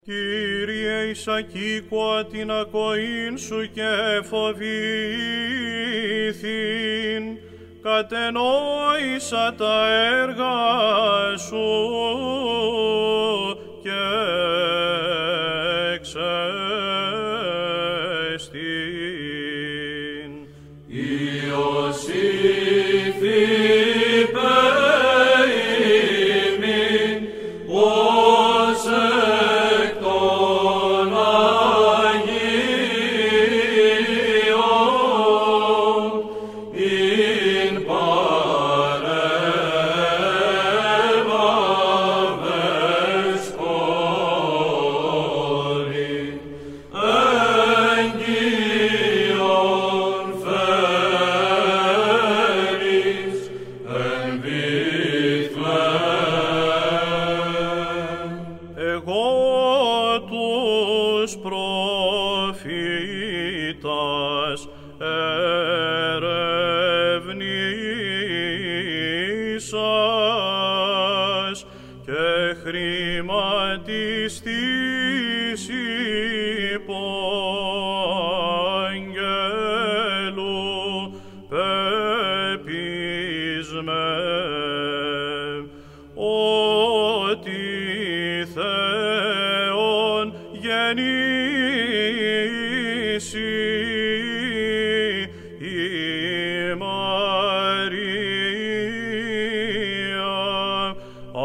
Κύριε, εις ακήκουα την ακοήν σου και φοβήθην, κατενόησα τα έργα σου και εξέστην. Ιωσήφ είπε ημίν, ως εκ των Αγίων, ειν παρέμβαβες χώρη, εγγύων φέρεις εν Βηθλεέμ. Εγώ τους προφήτας ερευνήσας και χρηματιστής υπό αγγέλου πεπισμέν ότι Θεόν γεννήσει η Μαρία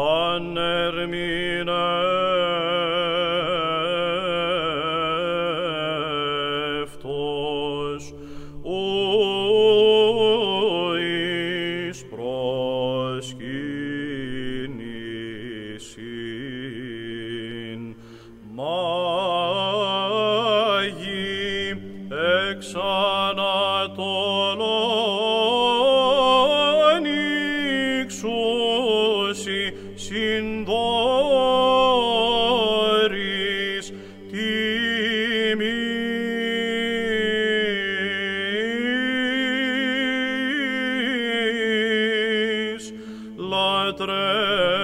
ανερμηνεύτος ου εις προσκύνησιν. Μάγοι εξ Ανατολών ηξούσι συνδόρης τιμής, λατρεύσαντες